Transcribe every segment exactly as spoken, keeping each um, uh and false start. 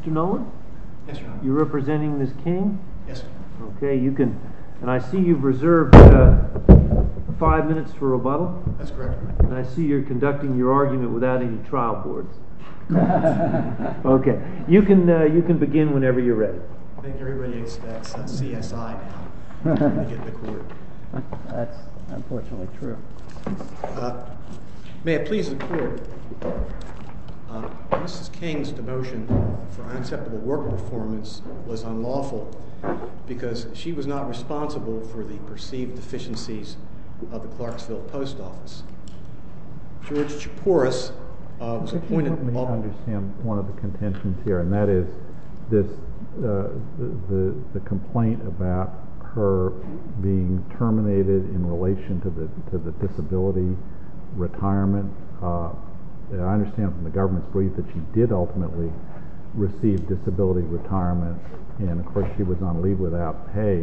Mister Nolan? Yes, Your Honor. You're representing Miz King? Yes, sir. Okay, you can, and I see you've reserved uh, five minutes for rebuttal. That's correct. And I see you're conducting your argument without any trial boards. Okay, you can uh, you can begin whenever you're ready. I think everybody expects uh, C S I now to get the court. That's unfortunately true. Uh, may it please the court, uh, Missus King's demotion for unacceptable work performance was unlawful because she was not responsible for the perceived deficiencies of the Clarksville Post Office. George Chaporis uh, was Could appointed. you help me understand one of the contentions here, and that is this uh, the, the the complaint about her being terminated in relation to the to the disability retirement. Uh, I understand from the government's brief that she did ultimately receive disability retirement, and of course she was on leave without pay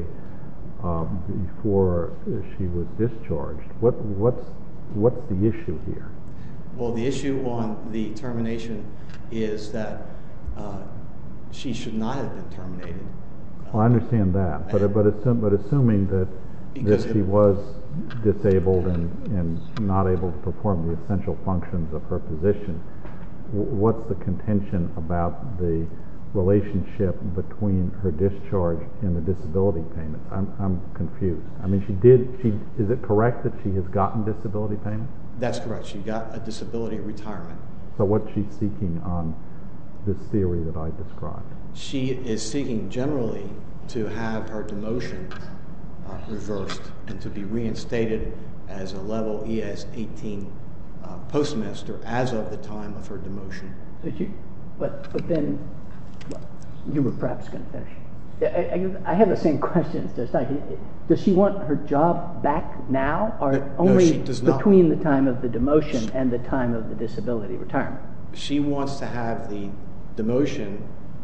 um, before she was discharged. What what's what's the issue here? Well, the issue on the termination is that uh, she should not have been terminated. Well, I understand that, but but, assume, but assuming that that she was disabled and, and not able to perform the essential functions of her position, what's the contention about the relationship between her discharge and the disability payments? I'm I'm confused. I mean, she did. She is it correct that she has gotten disability payments? That's correct. She got a disability retirement. So what's she seeking on this theory that I described? She is seeking generally to have her demotion uh, reversed and to be reinstated as a level E S eighteen uh, postmaster as of the time of her demotion. But you, but but then well, you were perhaps going to finish. I, I, I have the same question as just like, does she want her job back now, or No, only she does not. between the time of the demotion and the time of the disability retirement? She wants to have the demotion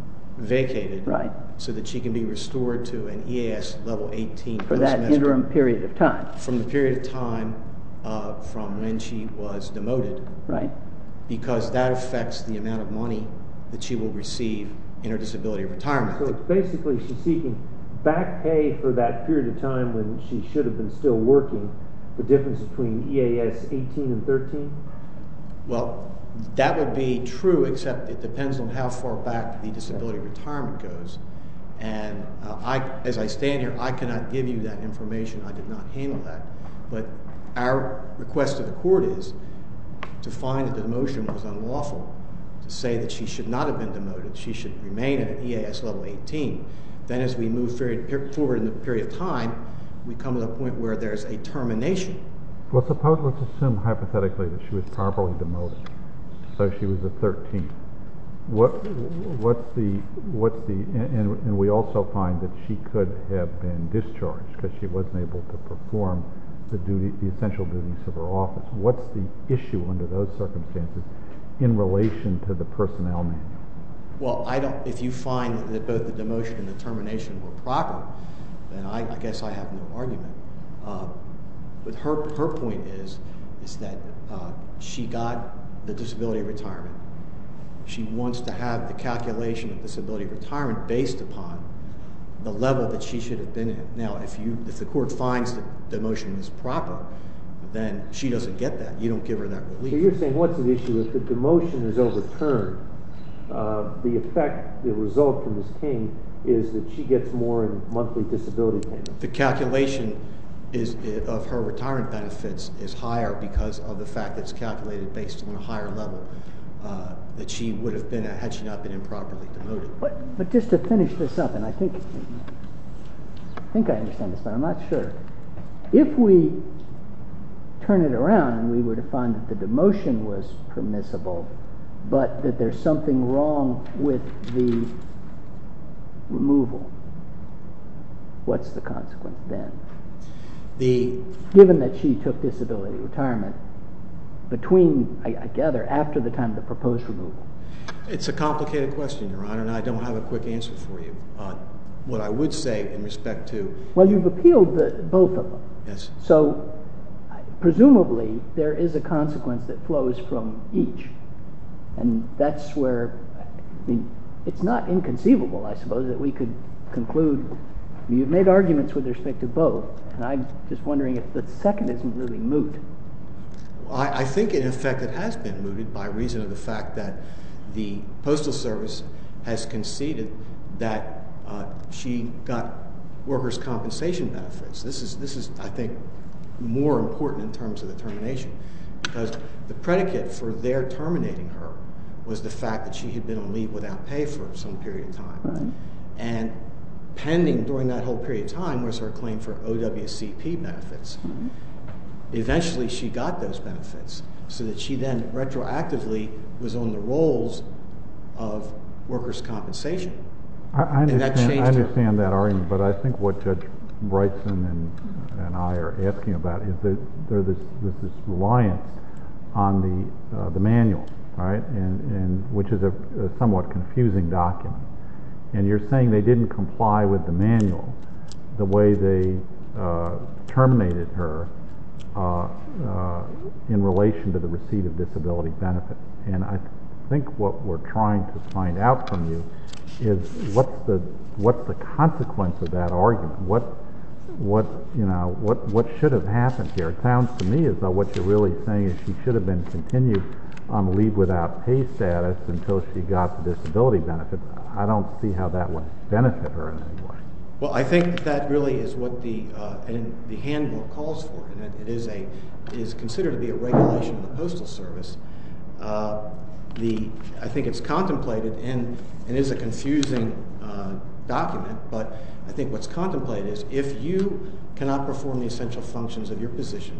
vacated, right, so that she can be restored to an E A S level eighteen for that interim period of time. From the period of time uh, from when she was demoted, right? Because that affects the amount of money that she will receive in her disability retirement. So it's basically she's seeking back pay for that period of time when she should have been still working. The difference between E A S eighteen and thirteen. Well, that would be true, except it depends on how far back the disability retirement goes. And uh, I, as I stand here, I cannot give you that information. I did not handle that. But our request to the court is to find that the demotion was unlawful, to say that she should not have been demoted. She should remain at an E A S level eighteen. Then as we move forward in the period of time, we come to the point where there's a termination. Well, suppose, let's assume hypothetically that she was properly demoted. So she was a thirteen. What, what's the, what's the, and, and we also find that she could have been discharged because she wasn't able to perform the duty, the essential duties of her office. What's the issue under those circumstances in relation to the personnel manual? Well, I don't, if you find that both the demotion and the termination were proper, then I, I guess I have no argument. Uh, but her, her point is, is that uh, she got the disability retirement. She wants to have the calculation of disability retirement based upon the level that she should have been in. Now, if you, if the court finds that the demotion is proper, then she doesn't get that. You don't give her that relief. So you're saying what's at issue if the demotion is overturned? Uh, the effect, the result from Miz King is that she gets more in monthly disability payments. The calculation is of her retirement benefits is higher because of the fact that it's calculated based on a higher level uh, that she would have been at had she not been improperly demoted. But, but just to finish this up, and I think I think I understand this, but I'm not sure. If we turn it around and we were to find that the demotion was permissible, but that there's something wrong with the removal, what's the consequence then? The Given that she took disability retirement between, I, I gather, after the time of the proposed removal. It's a complicated question, Your Honor, and I don't have a quick answer for you. Uh, what I would say in respect to... Well, you've appealed the, both of them. Yes. So, presumably, there is a consequence that flows from each. And that's where, I mean, it's not inconceivable, I suppose, that we could conclude. You've made arguments with respect to both, and I'm just wondering if the second isn't really moot. I, I think, in effect, it has been mooted by reason of the fact that the Postal Service has conceded that uh, she got workers' compensation benefits. This is, this is, I think, more important in terms of the termination, because the predicate for their terminating her was the fact that she had been on leave without pay for some period of time. Right. And pending during that whole period of time was her claim for O W C P benefits. Mm-hmm. Eventually, she got those benefits, so that she then retroactively was on the rolls of workers' compensation. I, I understand, I understand her. that argument, but I think what Judge Wrightson and, and I are asking about is that there's this, there's this reliance on the uh, the manual, right, and, and which is a, a somewhat confusing document. And you're saying they didn't comply with the manual the way they uh, terminated her uh, uh, in relation to the receipt of disability benefits. And I th- think what we're trying to find out from you is what's the what's the consequence of that argument? What what you know what what should have happened here? It sounds to me as though what you're really saying is she should have been continued on leave without pay status until she got the disability benefits. I don't see how that would benefit her in any way. Well, I think that, that really is what the uh, and the handbook calls for, and it, it is a it is considered to be a regulation of the Postal Service. Uh, the I think it's contemplated, and it is a confusing uh, document, but I think what's contemplated is if you cannot perform the essential functions of your position,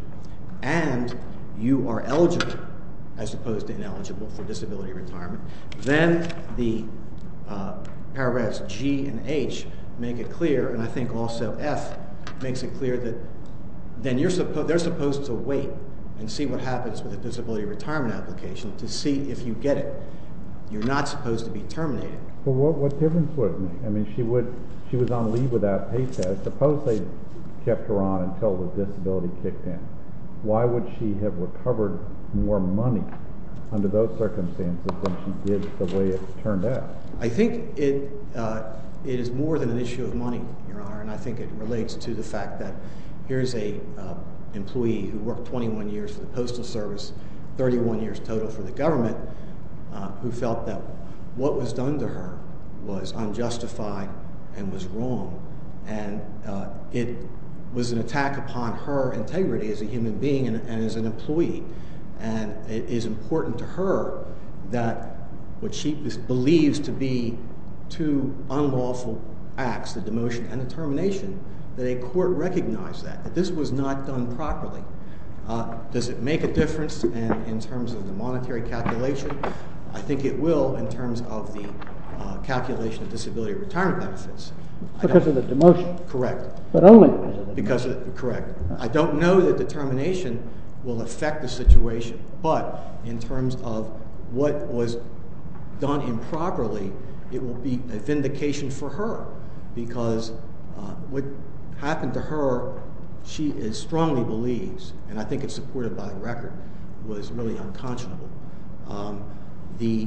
and you are eligible, as opposed to ineligible for disability retirement, then the uh, paragraphs G and H make it clear, and I think also F makes it clear that then you're supposed they're supposed to wait and see what happens with a disability retirement application to see if you get it. You're not supposed to be terminated. Well, what, what difference would it make? I mean, she would she was on leave without pay status. Suppose they kept her on until the disability kicked in. Why would she have recovered more money under those circumstances than she did the way it turned out? I think it uh, it is more than an issue of money, Your Honor, and I think it relates to the fact that here's a uh, employee who worked twenty-one years for the Postal Service, thirty-one years total for the government, uh, who felt that what was done to her was unjustified and was wrong, and uh, it was an attack upon her integrity as a human being and, and as an employee. And it is important to her that what she believes to be two unlawful acts, the demotion and the termination, that a court recognize that, that this was not done properly. Uh, does it make a difference in, in terms of the monetary calculation? I think it will in terms of the uh, calculation of disability retirement benefits. Because of the demotion? Correct. But only because of the because demotion? Of, correct. I don't know that the termination will affect the situation, but in terms of what was done improperly, it will be a vindication for her, because uh, what happened to her, she is strongly believes, and I think it's supported by the record, was really unconscionable. Um, the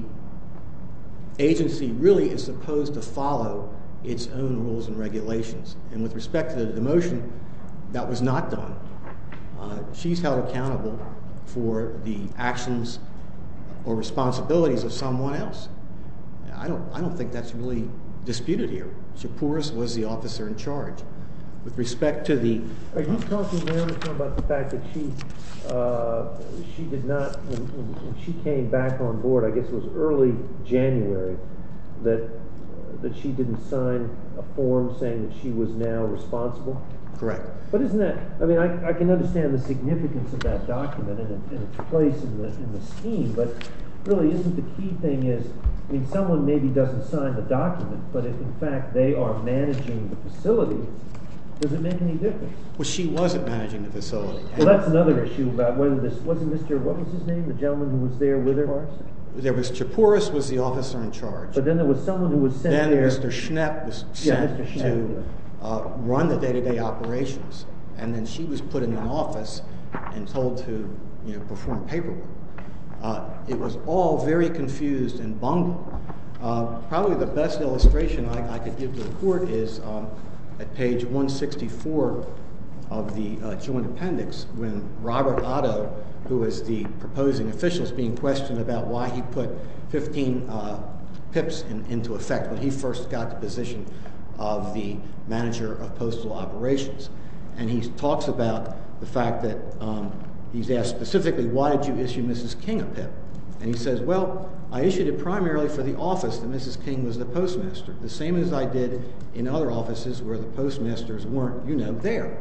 agency really is supposed to follow its own rules and regulations, and with respect to the demotion, that was not done. Uh, she's held accountable for the actions or responsibilities of someone else. I don't, I don't think that's really disputed here. Chapuris was the officer in charge. With respect to the... Are you talking now about the fact that she uh, she did not, when, when she came back on board, I guess it was early January, that uh, that she didn't sign a form saying that she was now responsible? Correct. But isn't that, I mean, I, I can understand the significance of that document and, it, and its place in the, in the scheme, but really isn't the key thing is, I mean, someone maybe doesn't sign the document, but if in fact they are managing the facility, does it make any difference? Well, she wasn't managing the facility. Well, that's another issue about whether this, wasn't Mister, what was his name, the gentleman who was there with her? There was, Chapuris was the officer in charge. But then there was someone who was sent then there. Then Mister Schnepp was yeah, sent Mister Schnepp, to yeah. uh, run the day-to-day operations. And then she was put in an office and told to, you know, perform paperwork. Uh, it was all very confused and bungled. Uh, probably the best illustration I, I could give to the court is um, at page one sixty-four of the uh, joint appendix, when Robert Otto, who is the proposing official, is being questioned about why he put fifteen uh, pips in, into effect when he first got the position of the manager of postal operations. And he talks about the fact that um, he's asked specifically, why did you issue Missus King a pip? And he says, well, I issued it primarily for the office that Missus King was the postmaster, the same as I did in other offices where the postmasters weren't, you know, there.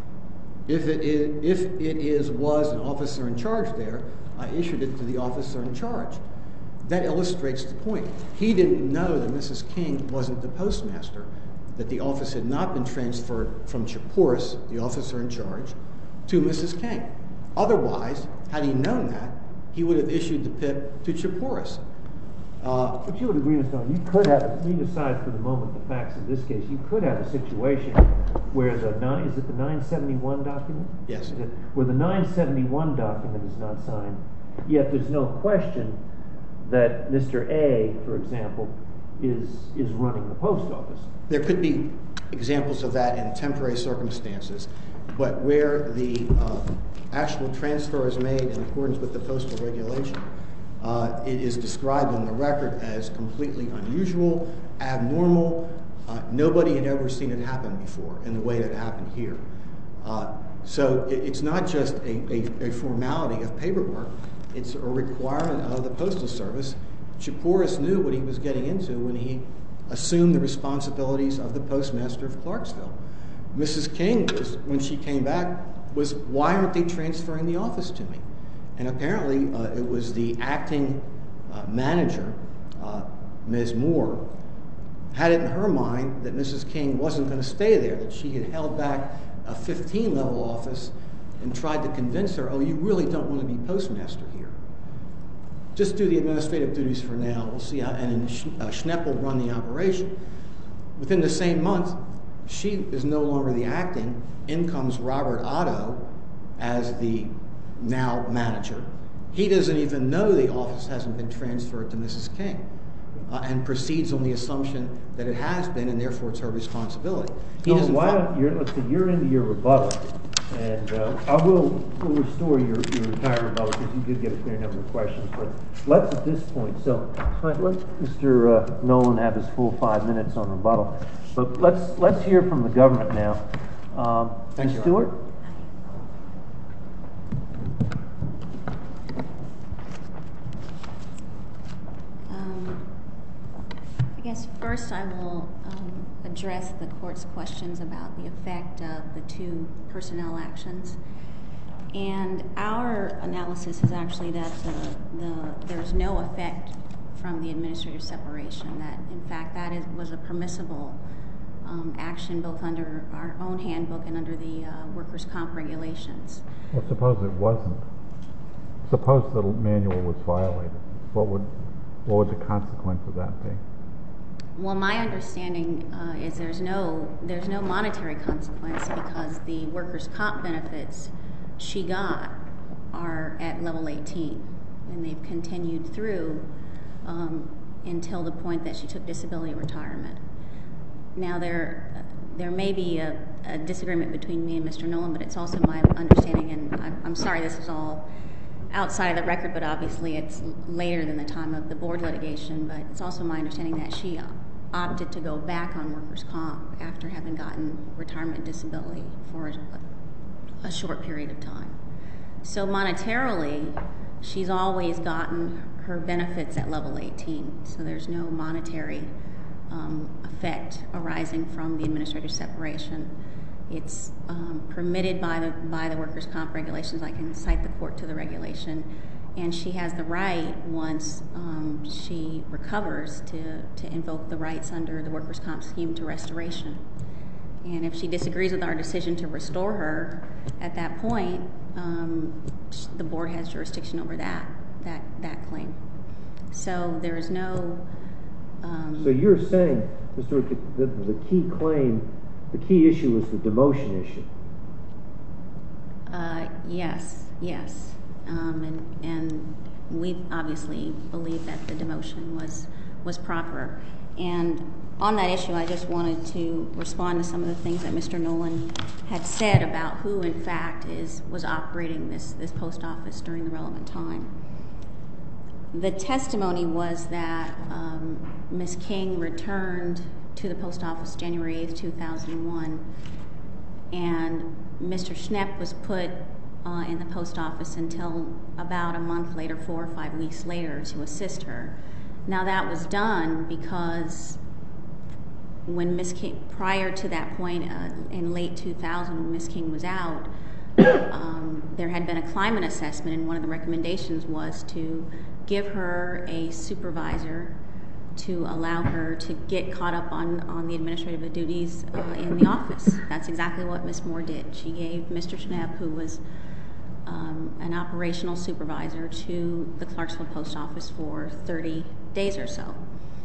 If it is, if it is was an officer in charge there, I issued it to the officer in charge. That illustrates the point. He didn't know that Missus King wasn't the postmaster, that the office had not been transferred from Chaporis, the officer in charge, to Missus King. Otherwise, had he known that, he would have issued the pip to Chaporis. Uh, but you would agree, Mister Stone, you could have, leave aside for the moment the facts of this case, you could have a situation where the nine, is it the nine seventy-one document? Yes. It, where the nine seventy-one document is not signed, yet there's no question that Mister A, for example, is is running the post office. There could be examples of that in temporary circumstances, but where the uh, actual transfer is made in accordance with the postal regulation, uh, it is described in the record as completely unusual, abnormal. Uh, nobody had ever seen it happen before in the way that it happened here. Uh, so it, it's not just a, a, a formality of paperwork, it's a requirement of the Postal Service. Chaporis knew what he was getting into when he assumed the responsibilities of the postmaster of Clarksville. Missus King, was, when she came back, was, why aren't they transferring the office to me? And apparently uh, it was the acting uh, manager, uh, Miz Moore, had it in her mind that Missus King wasn't going to stay there, that she had held back a fifteen level office and tried to convince her, oh, you really don't want to be postmaster here. Just do the administrative duties for now. We'll see how, and uh, Schnepp will run the operation. Within the same month, she is no longer the acting. In comes Robert Otto as the now manager. He doesn't even know the office hasn't been transferred to Missus King, uh, and proceeds on the assumption that it has been, and therefore it's her responsibility. He So doesn't why follow- don't you're, let's see, you're into your rebuttal, and uh, I will will restore your, your entire rebuttal because you did get a clear number of questions. But let's at this point, so let Mister Uh, Nolan have his full five minutes on rebuttal. But let's let's hear from the government now. Um, Thank Miz you, Stewart. Um, I guess first I will um, address the court's questions about the effect of the two personnel actions. And our analysis is actually that the, the, there's no effect from the administrative separation, that in fact that is, was a permissible um, action both under our own handbook and under the uh, workers' comp regulations. Well, suppose it wasn't. Suppose the manual was violated. What would what would the consequence of that be? Well, my understanding uh, is there's no there's no monetary consequence because the workers' comp benefits she got are at level eighteen, and they've continued through um, until the point that she took disability retirement. Now, there there may be a, a disagreement between me and Mister Nolan, but it's also my understanding, and I'm, I'm sorry this is all outside of the record, but obviously it's later than the time of the board litigation, but it's also my understanding that she opted to go back on workers' comp after having gotten retirement disability for a, a short period of time. So monetarily, she's always gotten her benefits at level eighteen, so there's no monetary um, effect arising from the administrative separation. It's um, permitted by the by the workers' comp regulations. I can cite the court to the regulation, and she has the right, once um, she recovers, to, to invoke the rights under the workers' comp scheme to restoration. And if she disagrees with our decision to restore her at that point, um, the board has jurisdiction over that that that claim. So there is no. Um, So you're saying, Mister The, the, the key claim, the key issue is the demotion issue. Uh, yes, yes, um, and and we obviously believe that the demotion was was proper. And on that issue, I just wanted to respond to some of the things that Mister Nolan had said about who, in fact, is was operating this, this post office during the relevant time. The testimony was that um, Miz King returned to the post office January eighth, two thousand one, and Mister Schnepp was put uh, in the post office until about a month later, four or five weeks later, to assist her. Now that was done because when Miz King, prior to that point, uh, in late two thousand, when Miz King was out, um, there had been a climate assessment, and one of the recommendations was to give her a supervisor to allow her to get caught up on, on the administrative duties uh, in the office. That's exactly what Miz Moore did. She gave Mister Schnepp, who was um, an operational supervisor, to the Clarksville post office for thirty days or so.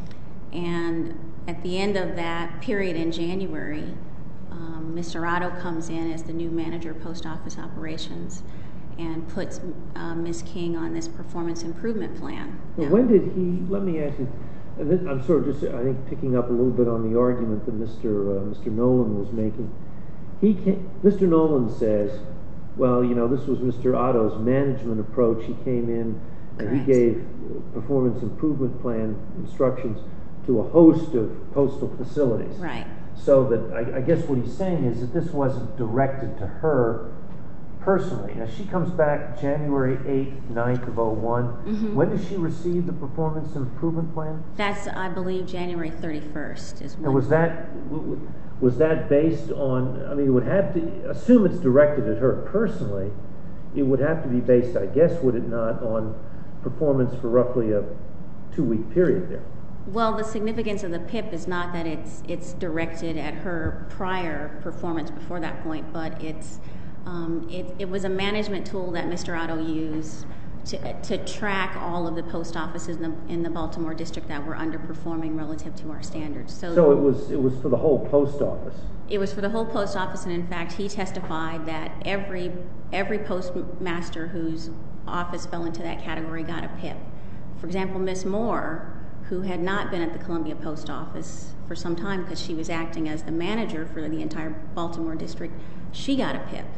And at the end of that period in January, um, Mister Otto comes in as the new manager of post office operations and puts uh, Miz King on this performance improvement plan. Well, Now, when did he, let me ask you, and this, I'm sort of just, I think, picking up a little bit on the argument that Mister Uh, Mister Nolan was making. He can, Mister Nolan says, well, you know, this was Mister Otto's management approach. He came in and Correct. he gave performance improvement plan instructions to a host of postal facilities. right. So that, I, I guess what he's saying is that this wasn't directed to her personally. Now, she comes back January eighth, ninth of oh one. Mhm. When did she receive the performance improvement plan? That's, I believe, January thirty-first is when. And was that, w- w- was that based on, I mean, it would have to, assume it's directed at her personally, it would have to be based, I guess, would it not, on performance for roughly a two-week period there? Well, the significance of the P I P is not that it's it's directed at her prior performance before that point, but it's um, it, it was a management tool that Mister Otto used to to track all of the post offices in the, in the Baltimore district that were underperforming relative to our standards. So, So it was, it was for the whole post office? it was for the whole post office, and in fact, he testified that every every postmaster whose office fell into that category got a P I P. For example, Miz Moore, who had not been at the Columbia Post Office for some time because she was acting as the manager for the entire Baltimore district, she got a P I P.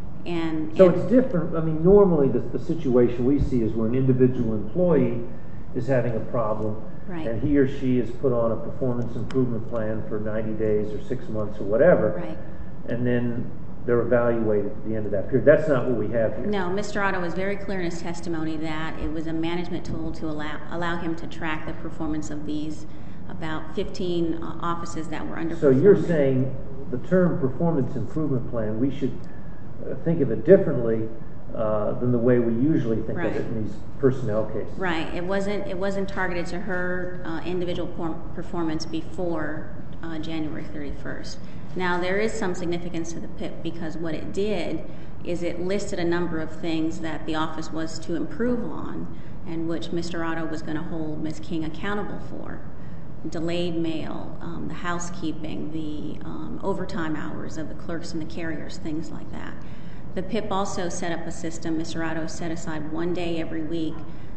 And, So and it's different, I mean, normally the, the situation we see is where an individual employee is having a problem, Right. and he or she is put on a performance improvement plan for ninety days or six months or whatever, Right. and then they're evaluated at the end of that period. That's not what we have here. No, Mister Otto was very clear in his testimony that it was a management tool to allow allow him to track the performance of these about fifteen uh, offices that were underperforming. So you're saying the term performance improvement plan, we should uh, think of it differently uh, than the way we usually think Right. of it in these personnel cases. Right. It wasn't it wasn't targeted to her uh, individual por- performance before uh, January thirty-first. Now, there is some significance to the P I P because what it did is it listed a number of things that the office was to improve on and which Mister Otto was going to hold Miz King accountable for. Delayed mail, um, the housekeeping, the um, overtime hours of the clerks and the carriers, things like that. The P I P also set up a system. Mister Otto set aside one day every week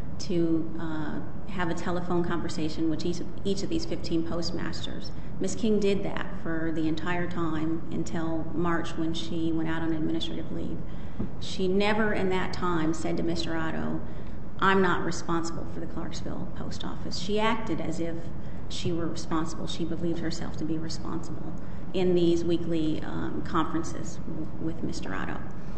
to uh, have a telephone conversation with each of, each of these fifteen postmasters. Miz King did that for the entire time until March when she went out on administrative leave. She never in that time said to Mister Otto, I'm not responsible for the Clarksville post office. She acted as if she were responsible. She believed herself to be responsible in these weekly um, conferences w- with Mister Otto.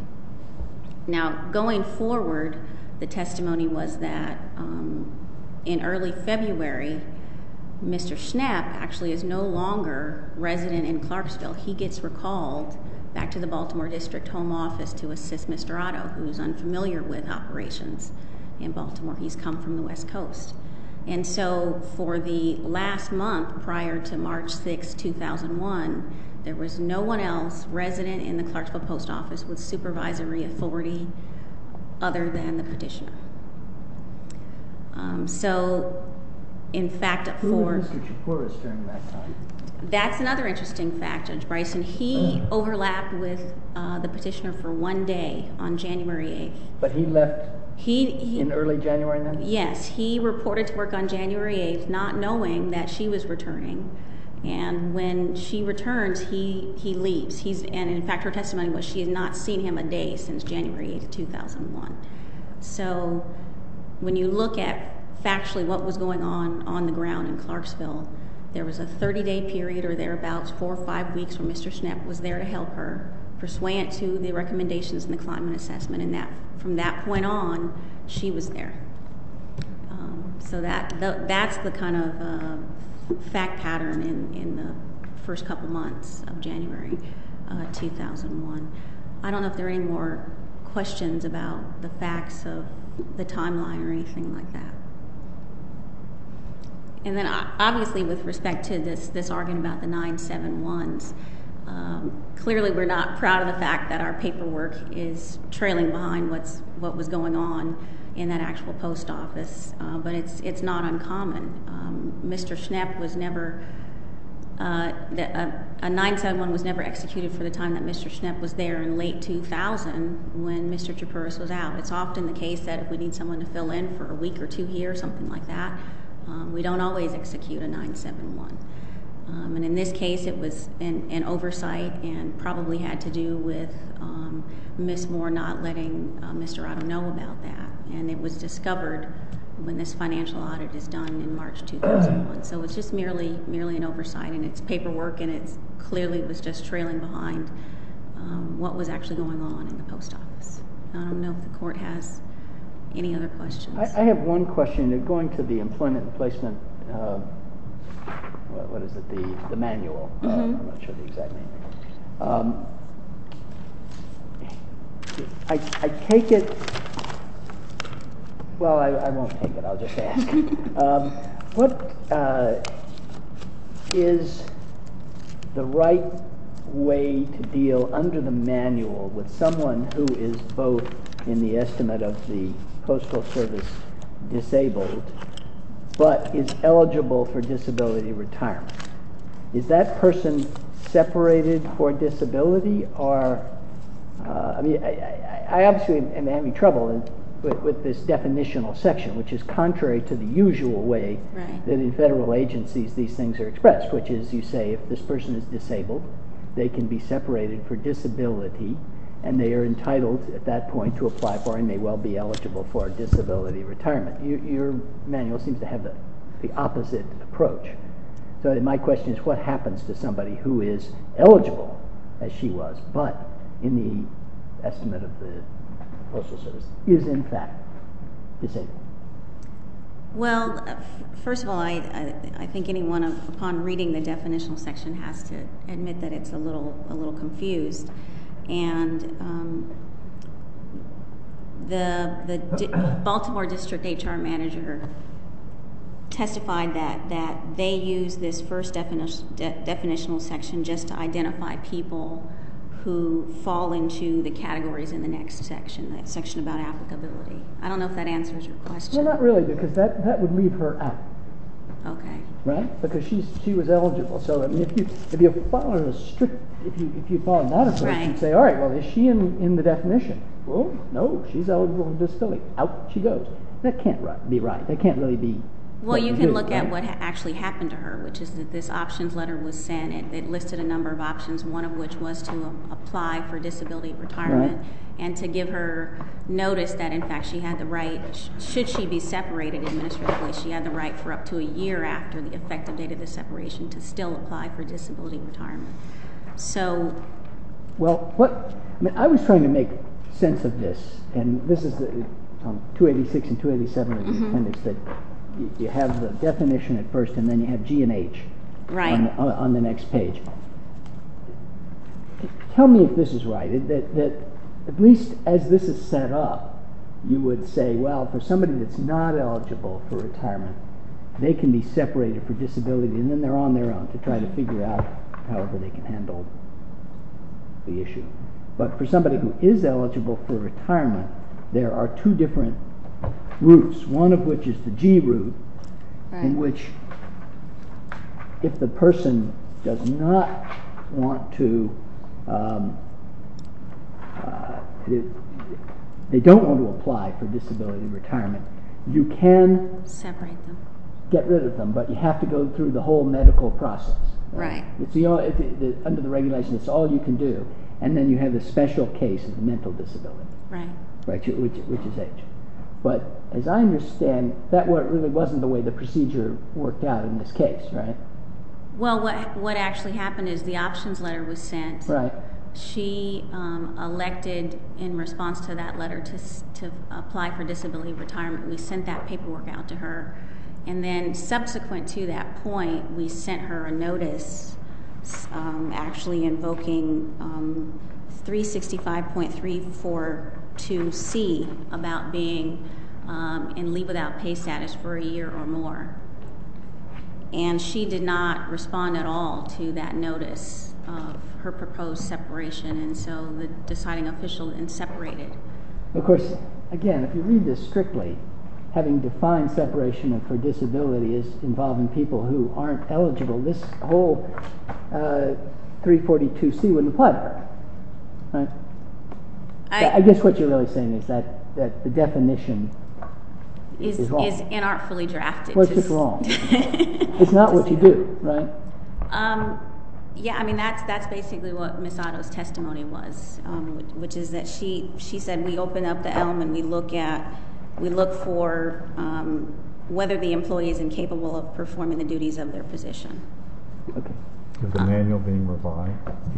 Now, going forward, the testimony was that um, in early February, Mister Schnepp actually is no longer resident in Clarksville. He gets recalled back to the Baltimore District Home Office to assist Mister Otto, who's unfamiliar with operations in Baltimore. He's come from the West Coast. And so for the last month prior to March sixth, two thousand one, there was no one else resident in the Clarksville Post Office with supervisory authority other than the petitioner. Um, so, in fact, Who for... was Mister Chapuris during that time? That's another interesting fact, Judge Bryson. He overlapped with uh, the petitioner for one day on January eighth. But he left He, he In early January then? Yes, he reported to work on January eighth, not knowing that she was returning. And when she returns, he, he leaves. He's, and in fact, her testimony was she had not seen him a day since January eighth, two thousand one. So when you look at factually what was going on on the ground in Clarksville, there was a thirty-day period or thereabouts, four or five weeks, where Mister Schnepp was there to help her, pursuant to the recommendations in the climate assessment, and that from that point on, she was there. Um, so that the, that's the kind of uh, fact pattern in, in the first couple months of January uh, two thousand one. I don't know if there are any more questions about the facts of the timeline or anything like that. And then obviously with respect to this, this argument about the nine seven ones, um, clearly we're not proud of the fact that our paperwork is trailing behind what's what was going on in that actual post office, uh, but it's it's not uncommon. Um, Mister Schnepp was never, uh, the, a, a nine seven one was never executed for the time that Mister Schnepp was there in late two thousand when Mister Chapuris was out. It's often the case that if we need someone to fill in for a week or two here, something like that, um, we don't always execute a nine seven one. Um, and in this case, it was an, an oversight and probably had to do with um, Miz Moore not letting uh, Mister Otto know about that. And it was discovered when this financial audit is done in March two thousand one. So it's just merely merely an oversight, and it's paperwork, and it's clearly was just trailing behind um, what was actually going on in the post office. I don't know if the court has any other questions. I, I have one question going to the employment and placement. Uh, what, what is it? The the manual. Mm-hmm. uh, I'm not sure the exact name. Um, I I take it. Well, I, I won't take it. I'll just ask. um, what uh, is the right way to deal under the manual with someone who is both, in the estimate of the Postal Service, disabled, but is eligible for disability retirement? Is that person separated for disability, or uh, I mean, I, I, I obviously am having trouble with, with this definitional section, which is contrary to the usual way right. that in federal agencies these things are expressed, which is you say if this person is disabled, they can be separated for disability, and they are entitled at that point to apply for and may well be eligible for disability retirement. You, your manual seems to have the, the opposite approach. So my question is, what happens to somebody who is eligible, as she was, but in the estimate of the Postal Service is in fact disabled? Well, uh, f- first of all, I, I, I think anyone of, upon reading the definitional section has to admit that it's a little a little confused. And um, the the Di- Baltimore District H R manager testified that that they use this first definition, de- definitional section just to identify people who fall into the categories in the next section, that section about applicability. I don't know if that answers your question. Well, not really, because that, that would leave her out. Okay. Right? Because she's she was eligible. So I mean, if you if you follow a strict if you if you follow that approach, Right. you'd say, all right, well, is she in, in the definition? Well, no, she's eligible for disability. Out she goes. That can't right, be right. That can't really be. Well, you we can do, look right? at what ha- actually happened to her, which is that this options letter was sent. It, it listed a number of options, one of which was to um, apply for disability retirement, Right. and to give her notice that, in fact, she had the right, sh- should she be separated administratively, she had the right for up to a year after the effective date of the separation to still apply for disability retirement. So, Well, what I mean, I was trying to make sense of this, and this is the, um, two eighty-six and two eighty-seven of the Mhm. appendix, that you, you have the definition at first, and then you have G and H right. on, on, on the next page. Tell me if this is right. It, that, that at least as this is set up, you would say, well, for somebody that's not eligible for retirement, they can be separated for disability, and then they're on their own to try to figure out however they can handle the issue. But for somebody who is eligible for retirement, there are two different routes, one of which is the G route, Right. in which if the person does not want to um, uh, it, they don't want to apply for disability retirement, you can Separate them. get rid of them, but you have to go through the whole medical process. Right. It's the, it, it, the under the regulation, it's all you can do, and then you have the special case of mental disability, Right. right, which, which is age. But as I understand, that what really wasn't the way the procedure worked out in this case, right? Well, what what actually happened is the options letter was sent. Right. She um, elected, in response to that letter, to to apply for disability retirement. We sent that paperwork out to her, and then subsequent to that point, we sent her a notice, um, actually invoking um, three sixty-five point three forty-two C about being um, in leave without pay status for a year or more. And she did not respond at all to that notice of her proposed separation, and so the deciding official then separated. Of course, again, if you read this strictly, having defined separation and for disability as involving people who aren't eligible, this whole uh, three forty-two C wouldn't apply to her, right? I, I guess what you're really saying is that, that the definition is is, wrong. is inartfully drafted. Well, it's just wrong. It's not what you do, right? Um, yeah, I mean that's that's basically what Miz Otto's testimony was, um, which, which is that she she said we open up the E L M and we look at we look for um, whether the employee is incapable of performing the duties of their position. Okay. Is the manual being revised?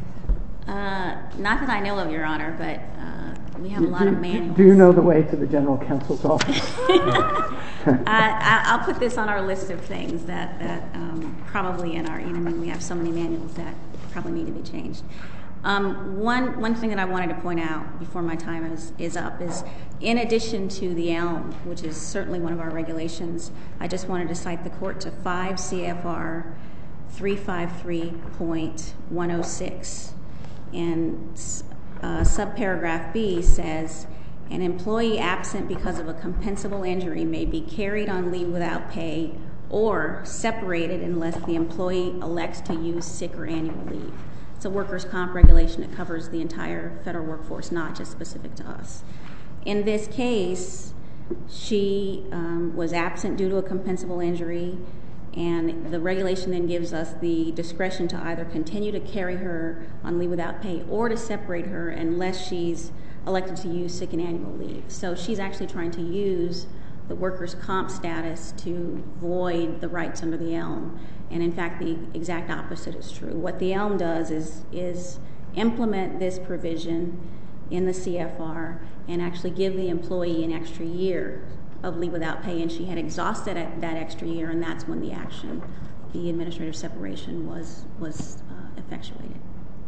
Uh, not that I know of, Your Honor, but uh, we have a lot do, of manuals. Do you know the way to the General Counsel's office? I, I, I'll put this on our list of things that, that um, probably in our, you know, I mean, we have so many manuals that probably need to be changed. Um, one, one thing that I wanted to point out before my time is, is up is, in addition to the E L M, which is certainly one of our regulations, I just wanted to cite the court to five C F R three fifty-three point one oh six. And uh, subparagraph B says, an employee absent because of a compensable injury may be carried on leave without pay or separated unless the employee elects to use sick or annual leave. It's a workers' comp regulation that covers the entire federal workforce, not just specific to us. In this case, she um, was absent due to a compensable injury, and the regulation then gives us the discretion to either continue to carry her on leave without pay or to separate her unless she's elected to use sick and annual leave. So she's actually trying to use the workers' comp status to void the rights under the E L M. And in fact, the exact opposite is true. What the E L M does is, is implement this provision in the C F R and actually give the employee an extra year of leave without pay, and she had exhausted that extra year, and that's when the action, the administrative separation, was was uh, effectuated.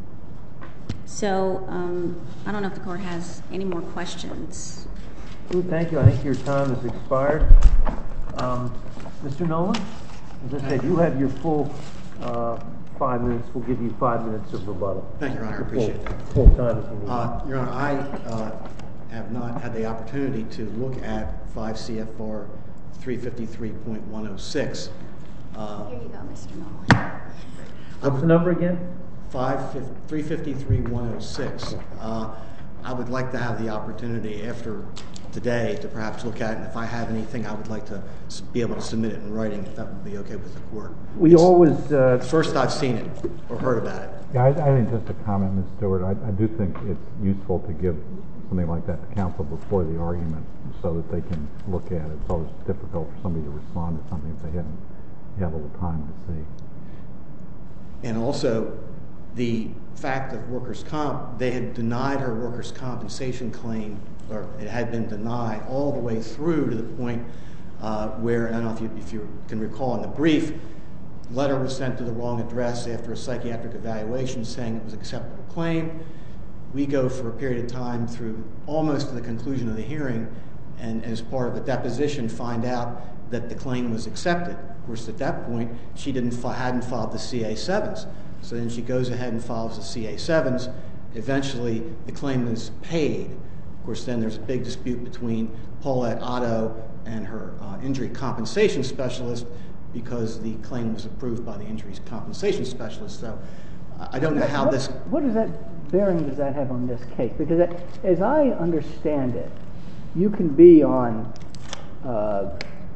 So um, I don't know if the court has any more questions. Ooh, thank you. I think your time has expired. Um, Mister Nolan, as I said, you have your full uh, five minutes. We'll give you five minutes of rebuttal. Thank you, Your Honor. I appreciate that. Full time if you need. Uh, Your Honor, I uh, have not had the opportunity to look at five C F R three fifty-three point one oh six. Uh, Here you go, Mister Nolan. What's the number again? three fifty-three point one oh six. Uh, I would like to have the opportunity after today to perhaps look at it, and if I have anything, I would like to be able to submit it in writing, if that would be okay with the court. We It's always... Uh, the first I've seen it or heard about it. Yeah, I, I think just a comment, Miz Stewart, I, I do think it's useful to give something like that to counsel before the argument so that they can look at it. It's always difficult for somebody to respond to something if they haven't had a little time to see. And also, the fact of workers' comp, they had denied her workers' compensation claim, or it had been denied all the way through to the point uh, where, I don't know if you, if you can recall in the brief, letter was sent to the wrong address after a psychiatric evaluation saying it was an acceptable claim. We go for a period of time through almost to the conclusion of the hearing, and as part of a deposition find out that the claim was accepted. Of course, at that point, she didn't hadn't filed the C A sevens. So then she goes ahead and files the C A sevens. Eventually, the claim is paid. Of course, then there's a big dispute between Paulette Otto and her uh, injury compensation specialist because the claim was approved by the injury compensation specialist. So uh, I don't know how what, this... What does that bearing does that have on this case? Because that, as I understand it, you can be on uh,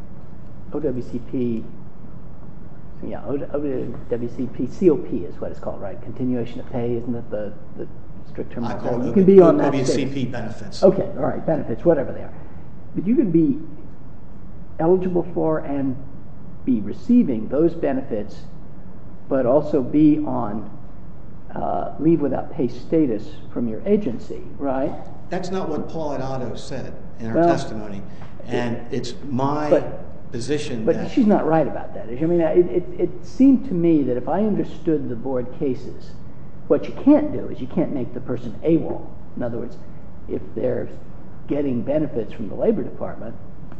O W C P, yeah, O W C P, C O P is what it's called, right? Continuation of pay, isn't it the, the strict term? I call it you can be on that O W C P status. benefits. Okay, all right, benefits, whatever they are. But you can be eligible for and be receiving those benefits, but also be on uh, leave without pay status from your agency, right? That's not what Paulette Otto said in her Well, testimony, and it, it's my but, position but that... she's not right about that. I mean, it, it, it seemed to me that if I understood the board cases, what you can't do is you can't make the person AWOL. In other words, if they're getting benefits from the Labor Department,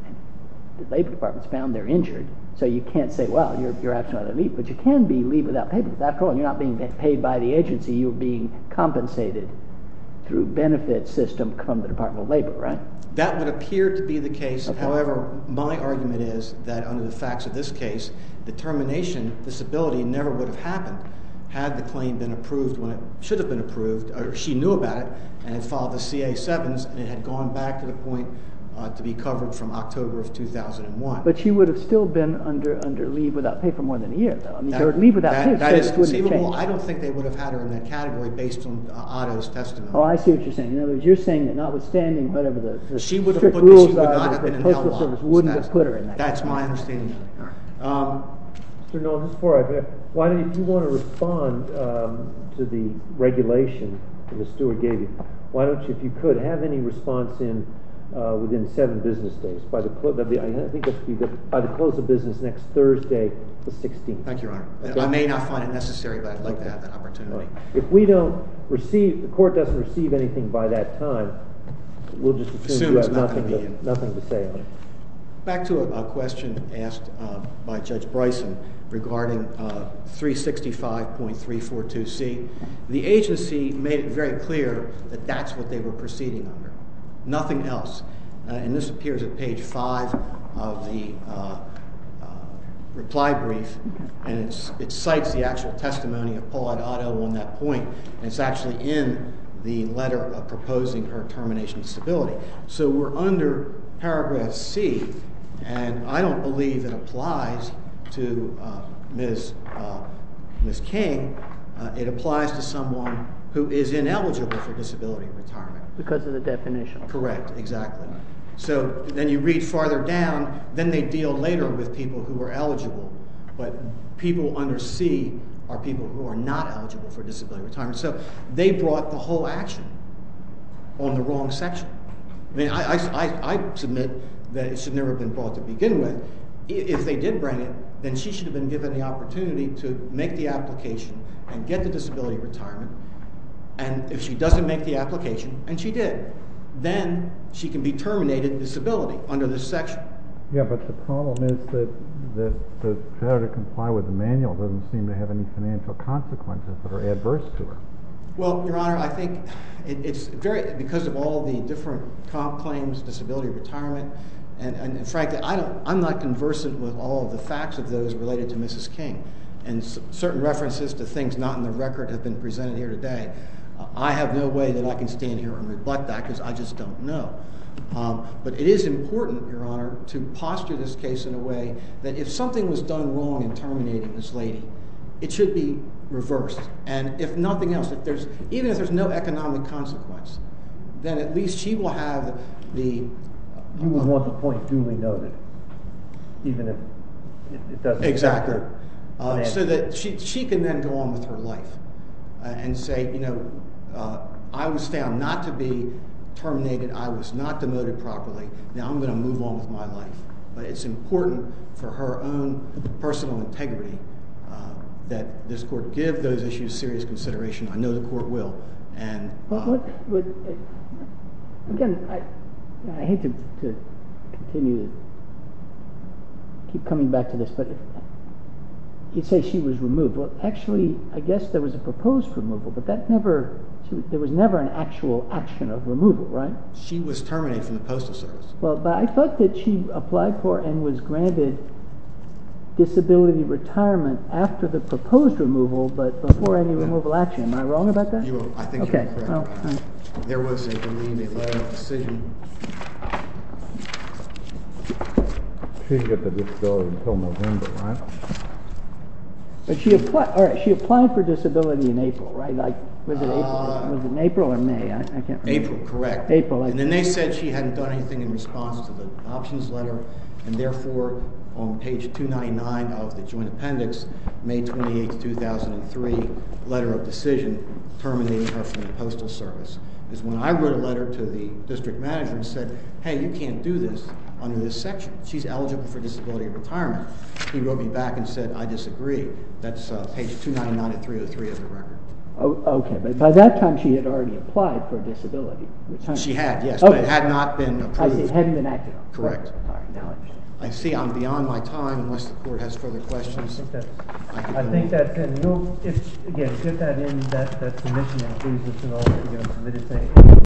the Labor Department's found they're injured, so you can't say, well, you're, you're absent without leave, but you can be leave without pay, because after all, you're not being paid by the agency, you're being compensated through benefit system from the Department of Labor, right? That would appear to be the case. Okay. However, my argument is that under the facts of this case, the termination disability never would have happened had the claim been approved when it should have been approved, or she knew about it and had filed the C A sevens, and it had gone back to the point uh, to be covered from October of two thousand one. But she would have still been under under leave without pay for more than a year, though. I mean, That, her leave without that, pay that is status wouldn't have conceivable. changed. I don't think they would have had her in that category based on uh, Otto's testimony. Oh, I see what you're saying. In other words, you're saying that notwithstanding whatever the, the She would have strict put, rules she would are, not that have the been in Postal Hell Service Lot. wouldn't That's- have put her in that That's category. my understanding. All right. Um, Mister Nolan, just before I, why don't, if you want to respond um, to the regulation that Miz Stewart gave you, why don't you, if you could, have any response in uh, within seven business days by the clo- that'd be, I think that's be the, by the close of business next Thursday, the sixteenth. Thank you, Your Honor. Okay. I may not find it necessary, but I'd like to have that opportunity. If we don't receive, the court doesn't receive anything by that time, we'll just assume Assume you it's have not nothing gonna be to, in. nothing to say on it. Back to a, a question asked uh, by Judge Bryson regarding uh, three sixty-five point three forty-two C. The agency made it very clear that that's what they were proceeding under, nothing else. Uh, and this appears at page five of the uh, uh, reply brief, and it's, it cites the actual testimony of Paulette Otto on that point, and it's actually in the letter of proposing her termination disability. So we're under paragraph C, and I don't believe it applies to uh, Miz Uh, Miz King. Uh, it applies to someone who is ineligible for disability retirement. Because of the definition. Correct, exactly. So then you read farther down, then they deal later with people who are eligible, but people under C are people who are not eligible for disability retirement. So they brought the whole action on the wrong section. I mean, I, I, I submit that it should never have been brought to begin with. If they did bring it, then she should have been given the opportunity to make the application and get the disability retirement. And if she doesn't make the application, and she did, then she can be terminated disability under this section. Yeah, but the problem is that, that the failure to comply with the manual doesn't seem to have any financial consequences that are adverse to her. Well, Your Honor, I think it, it's very, because of all the different comp claims, disability retirement, and, and, and frankly, I don't, I'm not conversant with all of the facts of those related to Missus King. And s- certain references to things not in the record have been presented here today. Uh, I have no way that I can stand here and rebut that because I just don't know. Um, but it is important, Your Honor, to posture this case in a way that if something was done wrong in terminating this lady, it should be reversed. And if nothing else, if there's, even if there's no economic consequence, then at least she will have the... You would want the point duly noted, even if it, it doesn't. Exactly. affect her Uh, financially. so that she, she can then go on with her life uh, and say, you know, uh, I was found not to be terminated, I was not demoted properly, now I'm going to move on with my life. But it's important for her own personal integrity uh, that this court give those issues serious consideration. I know the court will. And uh, What, what, what, uh, again, I, I hate to, to continue to keep coming back to this, but if, you'd say she was removed. Well, actually, I guess there was a proposed removal, but that never, she, there was never an actual action of removal, right? she was terminated from the Postal Service. Well, but I thought that she applied for and was granted disability retirement after the proposed removal, but before any removal action. Am I wrong about that? You, are- I think Okay. you're correct. Well, Your Honor. all right. There was, I believe, a letter of decision she didn't get the disability until November, right? But she applied, all right, she applied for disability in April, right? Like, was it April, Uh, was it in April or May? I, I can't remember. April, correct. April, I- And then they said she hadn't done anything in response to the options letter, and therefore, on page two ninety-nine of the joint appendix, May twenty-eighth, two thousand three, letter of decision terminating her from the Postal Service, is when I wrote a letter to the district manager and said, hey, you can't do this under this section. She's eligible for disability retirement. He wrote me back and said, I disagree. That's uh, page two ninety-nine to three oh three of the record. Oh, okay, but by that time she had already applied for disability retirement. She had, yes, Okay. but it had not been I approved. see, it hadn't been acted on. Correct. All right, now I understand. I see I'm beyond my time unless the court has further I questions. think that's, I could I go think on. that's, and you'll, if, again, get that in, that, that submission, and please let us know if you're gonna submit it to